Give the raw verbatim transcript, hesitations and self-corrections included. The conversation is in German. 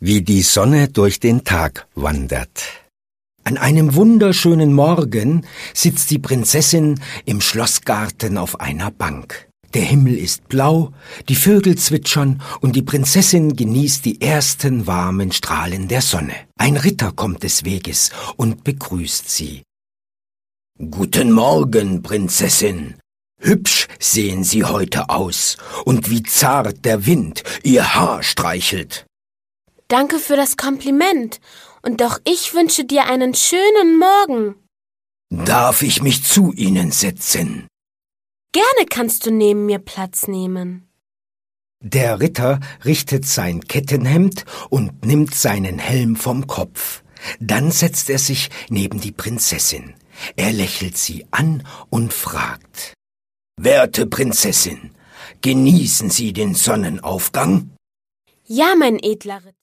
Wie die Sonne durch den Tag wandert. An einem wunderschönen Morgen sitzt die Prinzessin im Schlossgarten auf einer Bank. Der Himmel ist blau, die Vögel zwitschern und die Prinzessin genießt die ersten warmen Strahlen der Sonne. Ein Ritter kommt des Weges und begrüßt sie. »Guten Morgen, Prinzessin! Hübsch sehen Sie heute aus und wie zart der Wind Ihr Haar streichelt.« Danke für das Kompliment. Und auch ich wünsche dir einen schönen Morgen. »Darf ich mich zu Ihnen setzen?« Gerne kannst du neben mir Platz nehmen. Der Ritter richtet sein Kettenhemd und nimmt seinen Helm vom Kopf. Dann setzt er sich neben die Prinzessin. Er lächelt sie an und fragt: »Werte Prinzessin, genießen Sie den Sonnenaufgang?« Ja, mein edler Ritter.